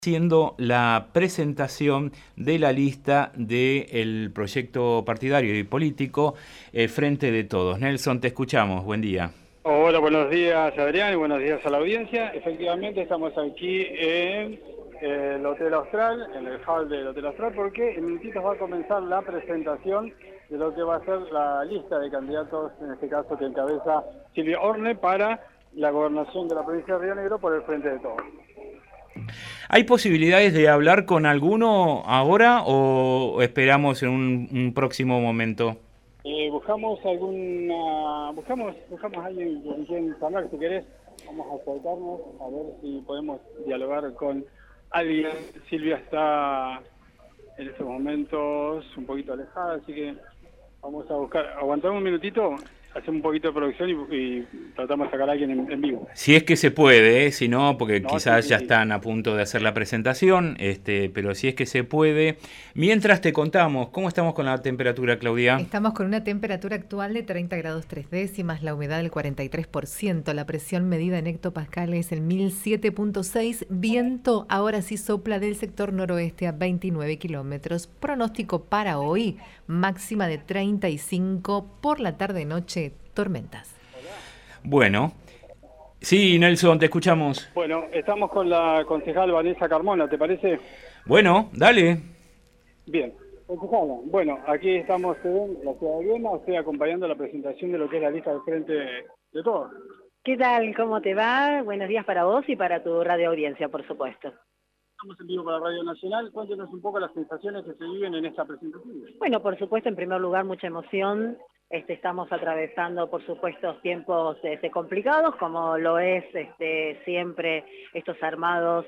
haciendo la presentación de la lista del proyecto partidario y político Frente de Todos. Nelson, te escuchamos. Buen día. Hola, buenos días Adrián y buenos días a la audiencia. Efectivamente estamos aquí en el Hotel Austral, en el hall del Hotel Austral, porque en minutitos va a comenzar la presentación de lo que va a ser la lista de candidatos, en este caso que encabeza Silvia Orne, para la gobernación de la provincia de Río Negro por el Frente de Todos. ¿Hay posibilidades de hablar con alguno ahora o esperamos en un próximo momento? Buscamos a alguien con quien hablar, si querés. Vamos a acercarnos a ver si podemos dialogar con alguien. Silvia está en estos momentos un poquito alejada, así que vamos a buscar. Aguantamos un minutito, hacemos un poquito de producción y tratamos de sacar a alguien en vivo. Si es que se puede, si no, porque No, sí, quizás sí, ya sí. están a punto de hacer la presentación, pero si es que se puede. Mientras te contamos, ¿cómo estamos con la temperatura, Claudia? Estamos con una temperatura actual de 30 grados 3 décimas, la humedad del 43%, la presión medida en hectopascales en 1007.6, viento ahora sí sopla del sector noroeste a 29 kilómetros. Pronóstico para hoy, máxima de 35, por la tarde-noche, tormentas. Bueno, sí, Nelson, te escuchamos. Bueno, estamos con la concejal Vanessa Carmona, ¿te parece? Bueno, dale. Bien. Concejala, bueno, aquí estamos en la ciudad de Viena, estoy acompañando la presentación de lo que es la lista del Frente de Todos. ¿Qué tal? ¿Cómo te va? Buenos días para vos y para tu radio audiencia, por supuesto. Estamos en vivo para Radio Nacional. Cuéntenos un poco las sensaciones que se viven en esta presentación. Bueno, por supuesto, en primer lugar, mucha emoción. Estamos atravesando, por supuesto, tiempos complicados, como lo es siempre estos armados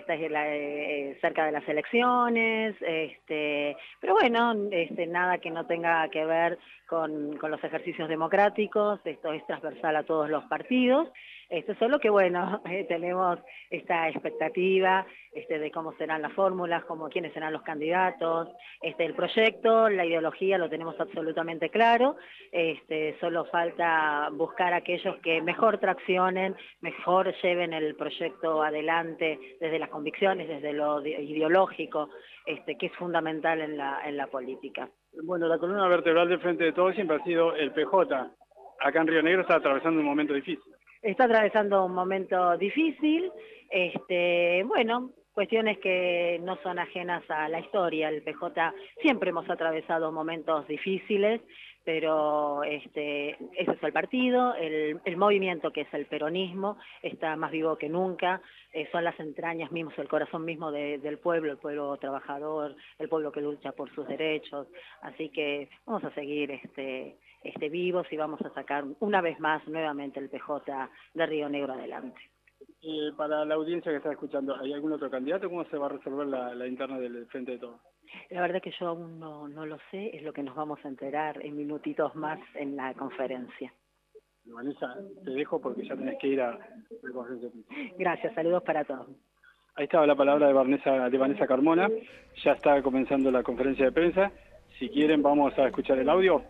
cerca de las elecciones, pero bueno, nada que no tenga que ver con los ejercicios democráticos. Esto es transversal a todos los partidos. Solo que bueno, tenemos esta expectativa de cómo serán las fórmulas, quiénes serán los candidatos, el proyecto, la ideología lo tenemos absolutamente claro. Solo falta buscar a aquellos que mejor traccionen, mejor lleven el proyecto adelante desde las convicciones, desde lo ideológico, que es fundamental en la política. Bueno, la columna vertebral del Frente de Todos siempre ha sido el PJ. Acá en Río Negro está atravesando un momento difícil. Está atravesando un momento difícil, bueno, cuestiones que no son ajenas a la historia. El PJ siempre hemos atravesado momentos difíciles, pero ese es el partido, el movimiento que es el peronismo, está más vivo que nunca, son las entrañas mismos, el corazón mismo del pueblo, el pueblo trabajador, el pueblo que lucha por sus derechos, así que vamos a seguir vivos y vamos a sacar una vez más nuevamente el PJ de Río Negro adelante. Para la audiencia que está escuchando, ¿hay algún otro candidato? ¿Cómo se va a resolver la interna del Frente de Todos? La verdad que yo aún no lo sé, es lo que nos vamos a enterar en minutitos más en la conferencia. Vanessa, te dejo porque ya tenés que ir a la conferencia. Gracias, saludos para todos. Ahí estaba la palabra de Vanessa Carmona, ya está comenzando la conferencia de prensa. Si quieren vamos a escuchar el audio.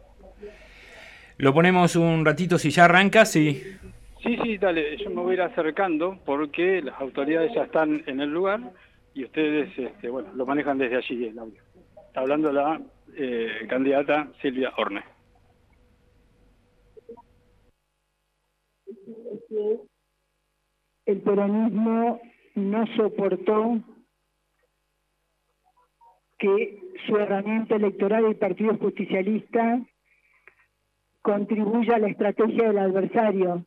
Lo ponemos un ratito, si ya arranca, sí. Sí, dale, yo me voy a ir acercando porque las autoridades ya están en el lugar y ustedes, lo manejan desde allí el audio. Está hablando la candidata Silvia Orne. El peronismo no soportó que su herramienta electoral, el Partido Justicialista, contribuya a la estrategia del adversario.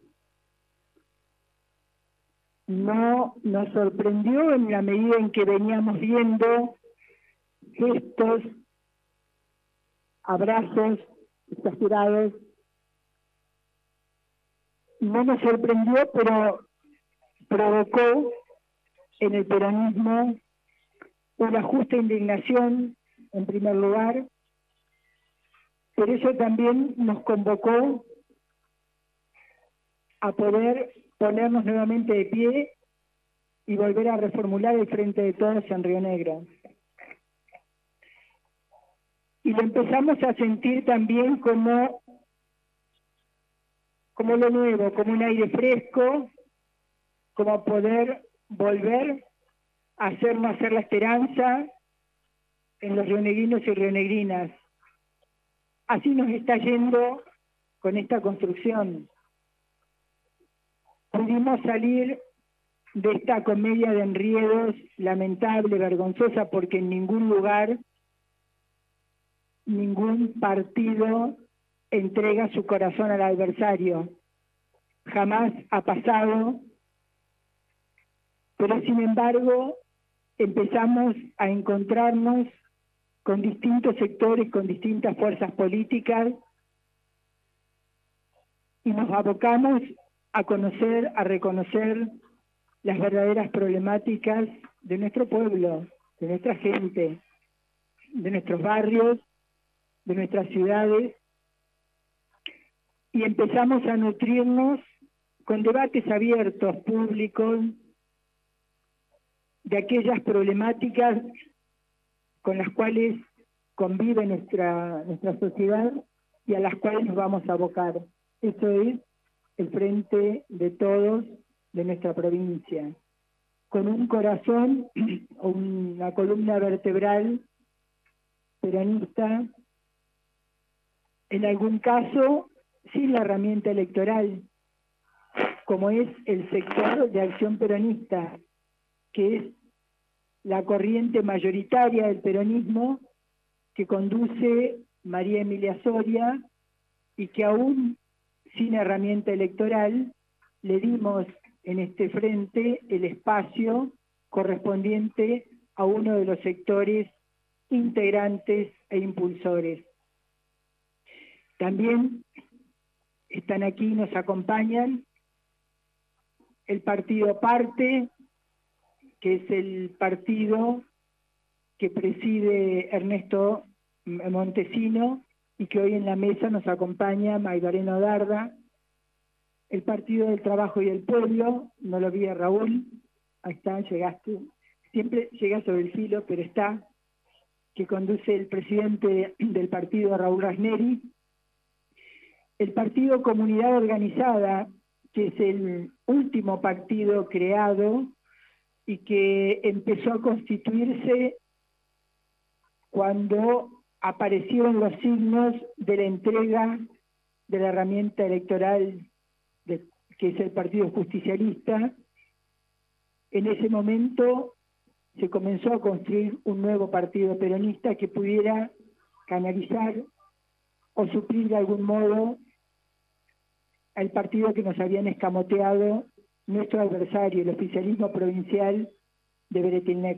No nos sorprendió en la medida en que veníamos viendo gestos, abrazos exagerados. No nos sorprendió, pero provocó en el peronismo una justa indignación, en primer lugar, pero eso también nos convocó a poder ponernos nuevamente de pie y volver a reformular el Frente de Todos en Río Negro. Y lo empezamos a sentir también como lo nuevo, como un aire fresco, como poder volver hacer nacer la esperanza en los rionegrinos y rionegrinas. Así nos está yendo con esta construcción. Pudimos salir de esta comedia de enriedos lamentable, vergonzosa, porque en ningún lugar, ningún partido entrega su corazón al adversario. Jamás ha pasado, pero sin embargo empezamos a encontrarnos con distintos sectores, con distintas fuerzas políticas, y nos abocamos a conocer, a reconocer las verdaderas problemáticas de nuestro pueblo, de nuestra gente, de nuestros barrios, de nuestras ciudades, y empezamos a nutrirnos con debates abiertos, públicos, de aquellas problemáticas con las cuales convive nuestra sociedad y a las cuales nos vamos a abocar. Eso es el Frente de Todos de nuestra provincia, con un corazón o una columna vertebral peronista, en algún caso sin la herramienta electoral, como es el sector de Acción Peronista, que es la corriente mayoritaria del peronismo que conduce María Emilia Soria, y que aún sin herramienta electoral le dimos en este frente el espacio correspondiente a uno de los sectores integrantes e impulsores. También están aquí, nos acompañan el partido Parte, que es el partido que preside Ernesto Montesino y que hoy en la mesa nos acompaña Maybareno Darda. El Partido del Trabajo y el Pueblo, no lo vi a Raúl, ahí está, llegaste, siempre llega sobre el filo, pero está, que conduce el presidente del partido, Raúl Rasneri. El Partido Comunidad Organizada, que es el último partido creado y que empezó a constituirse cuando aparecieron los signos de la entrega de la herramienta electoral que es el Partido Justicialista. En ese momento se comenzó a construir un nuevo partido peronista que pudiera canalizar o suplir de algún modo al partido que nos habían escamoteado nuestro adversario, el oficialismo provincial de Beretilnec.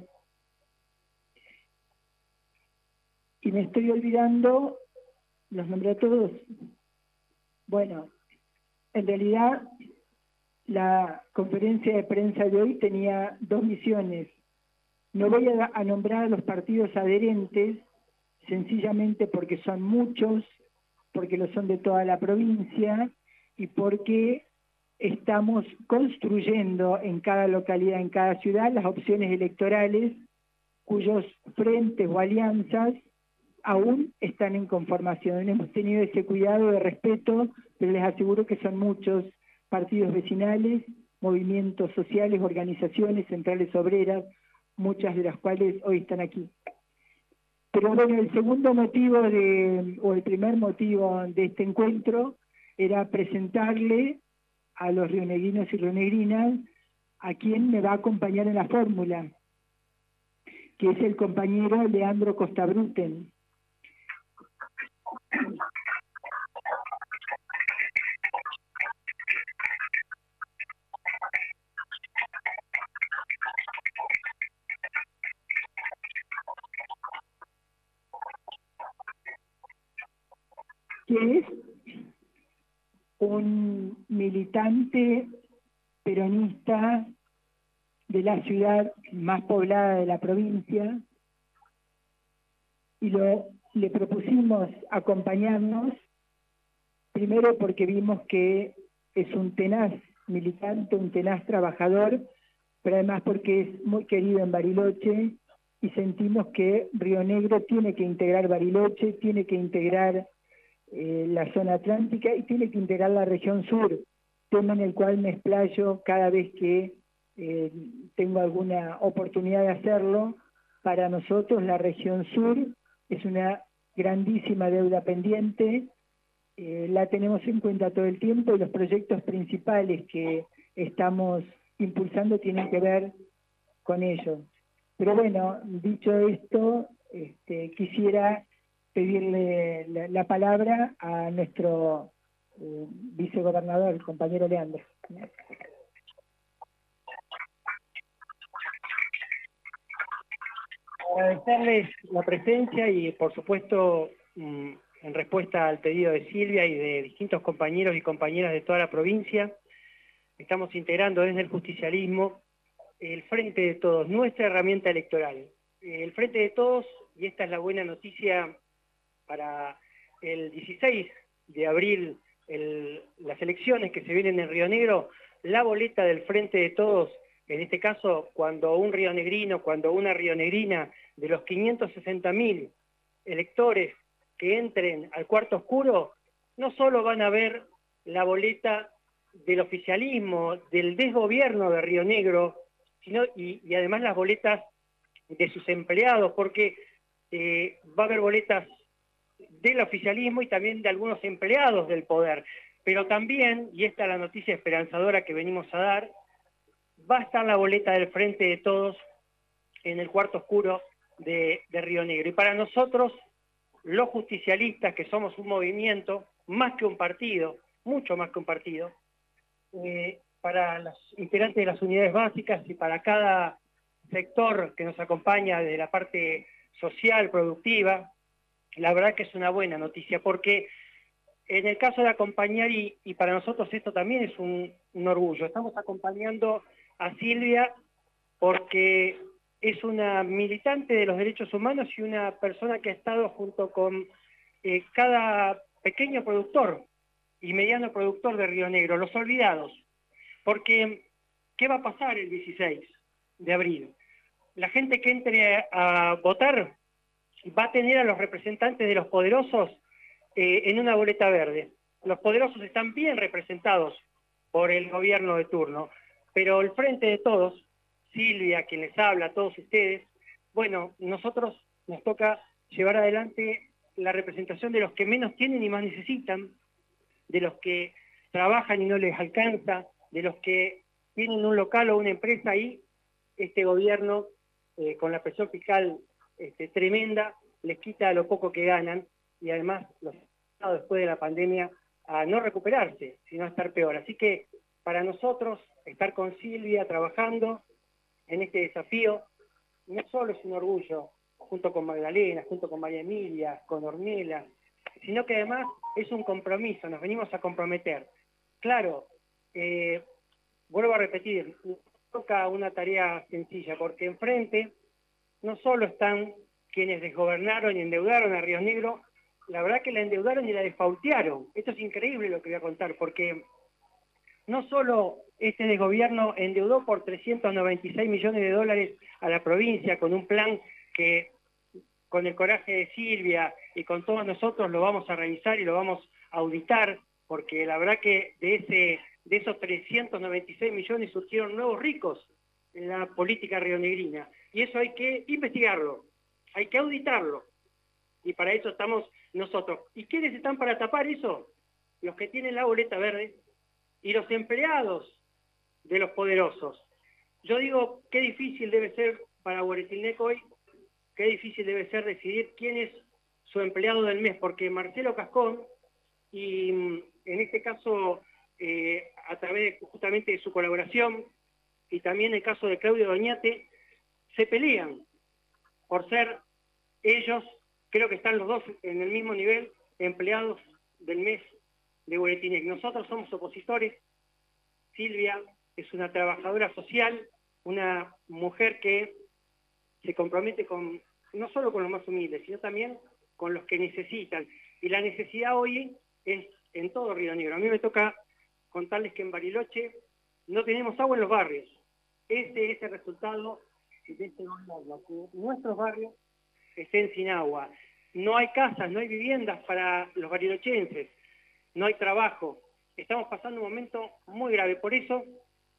Y me estoy olvidando, los nombré a todos. Bueno, en realidad la conferencia de prensa de hoy tenía dos misiones. No voy a nombrar a los partidos adherentes, sencillamente porque son muchos, porque lo son de toda la provincia y porque estamos construyendo en cada localidad, en cada ciudad, las opciones electorales cuyos frentes o alianzas aún están en conformación. Hemos tenido ese cuidado de respeto, pero les aseguro que son muchos partidos vecinales, movimientos sociales, organizaciones, centrales obreras, muchas de las cuales hoy están aquí. Pero bueno, el segundo motivo o el primer motivo de este encuentro era presentarle a los rionegrinos y rionegrinas a quien me va a acompañar en la fórmula, que es el compañero Leandro Costabruten. Que es un militante peronista de la ciudad más poblada de la provincia, y le propusimos acompañarnos, primero porque vimos que es un tenaz militante, un tenaz trabajador, pero además porque es muy querido en Bariloche, y sentimos que Río Negro tiene que integrar Bariloche, tiene que integrar la zona atlántica y tiene que integrar la región sur, tema en el cual me explayo cada vez que tengo alguna oportunidad de hacerlo. Para nosotros la región sur es una grandísima deuda pendiente, la tenemos en cuenta todo el tiempo y los proyectos principales que estamos impulsando tienen que ver con ello. Pero bueno, dicho esto, quisiera pedirle la palabra a nuestro vicegobernador, el compañero Leandro. Agradecerles la presencia y, por supuesto, en respuesta al pedido de Silvia y de distintos compañeros y compañeras de toda la provincia, estamos integrando desde el justicialismo el Frente de Todos, nuestra herramienta electoral. El Frente de Todos, y esta es la buena noticia para el 16 de abril, las elecciones que se vienen en Río Negro, la boleta del Frente de Todos, en este caso, cuando un rionegrino, cuando una rionegrina de los 560.000 electores que entren al cuarto oscuro, no solo van a ver la boleta del oficialismo, del desgobierno de Río Negro, sino y además las boletas de sus empleados, porque va a haber boletas del oficialismo y también de algunos empleados del poder. Pero también, y esta es la noticia esperanzadora que venimos a dar, va a estar la boleta del Frente de Todos en el cuarto oscuro de Río Negro. Y para nosotros, los justicialistas, que somos un movimiento, más que un partido, mucho más que un partido, para los integrantes de las unidades básicas y para cada sector que nos acompaña desde la parte social, productiva, la verdad que es una buena noticia, porque en el caso de acompañar, y para nosotros esto también es un orgullo, estamos acompañando a Silvia porque es una militante de los derechos humanos y una persona que ha estado junto con cada pequeño productor y mediano productor de Río Negro, los olvidados. Porque, ¿qué va a pasar el 16 de abril? La gente que entre a votar va a tener a los representantes de los poderosos en una boleta verde. Los poderosos están bien representados por el gobierno de turno, pero el Frente de Todos, Silvia, quien les habla, a todos ustedes, bueno, nosotros nos toca llevar adelante la representación de los que menos tienen y más necesitan, de los que trabajan y no les alcanza, de los que tienen un local o una empresa y este gobierno, con la presión fiscal tremenda, les quita lo poco que ganan y además los ha después de la pandemia a no recuperarse, sino a estar peor. Así que para nosotros estar con Silvia trabajando en este desafío no solo es un orgullo, junto con Magdalena, junto con María Emilia, con Ornella, sino que además es un compromiso, nos venimos a comprometer. Claro, vuelvo a repetir, nos toca una tarea sencilla, porque enfrente no solo están quienes desgobernaron y endeudaron a Río Negro, la verdad que la endeudaron y la desfautearon. Esto es increíble lo que voy a contar, porque no solo este desgobierno endeudó por 396 millones de dólares a la provincia con un plan que con el coraje de Silvia y con todos nosotros lo vamos a revisar y lo vamos a auditar, porque la verdad que de esos 396 millones surgieron nuevos ricos en la política rionegrina. Y eso hay que investigarlo, hay que auditarlo. Y para eso estamos nosotros. ¿Y quiénes están para tapar eso? Los que tienen la boleta verde y los empleados de los poderosos. Yo digo, qué difícil debe ser para Guaretilneco hoy, qué difícil debe ser decidir quién es su empleado del mes, porque Marcelo Cascón, y en este caso a través justamente de su colaboración, y también el caso de Claudio Doñate, se pelean por ser ellos, creo que están los dos en el mismo nivel, empleados del mes de Guaretilnec. Nosotros somos opositores. Silvia es una trabajadora social, una mujer que se compromete no solo con los más humildes, sino también con los que necesitan. Y la necesidad hoy es en todo Río Negro. A mí me toca contarles que en Bariloche no tenemos agua en los barrios. Ese es el resultado de este gobierno, que nuestros barrios estén sin agua. No hay casas, no hay viviendas para los barilochenses, no hay trabajo. Estamos pasando un momento muy grave. Por eso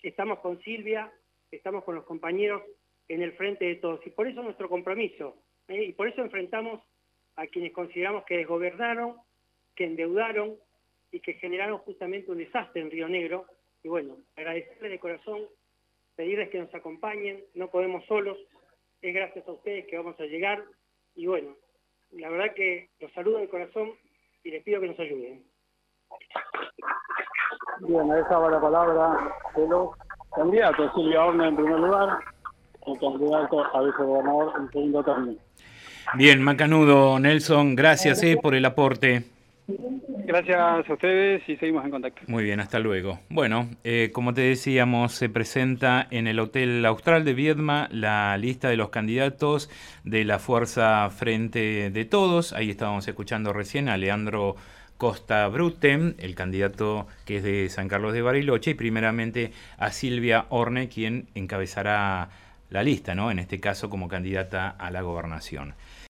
estamos con Silvia, estamos con los compañeros en el frente de todos. Y por eso nuestro compromiso, y por eso enfrentamos a quienes consideramos que desgobernaron, que endeudaron y que generaron justamente un desastre en Río Negro. Y bueno, agradecerles de corazón, pedirles que nos acompañen, no podemos solos, es gracias a ustedes que vamos a llegar. Y bueno, la verdad que los saludo de corazón y les pido que nos ayuden. Bien, ahí estaba la palabra de los candidatos. Silvia Horne en primer lugar, el candidato a vicegobernador en segundo término. Bien, macanudo, Nelson, gracias por el aporte. Gracias a ustedes y seguimos en contacto. Muy bien, hasta luego. Bueno, como te decíamos, se presenta en el Hotel Austral de Viedma la lista de los candidatos de la Fuerza Frente de Todos. Ahí estábamos escuchando recién a Leandro Costa Brute, el candidato que es de San Carlos de Bariloche, y primeramente a Silvia Horne, quien encabezará la lista, ¿no? En este caso como candidata a la gobernación.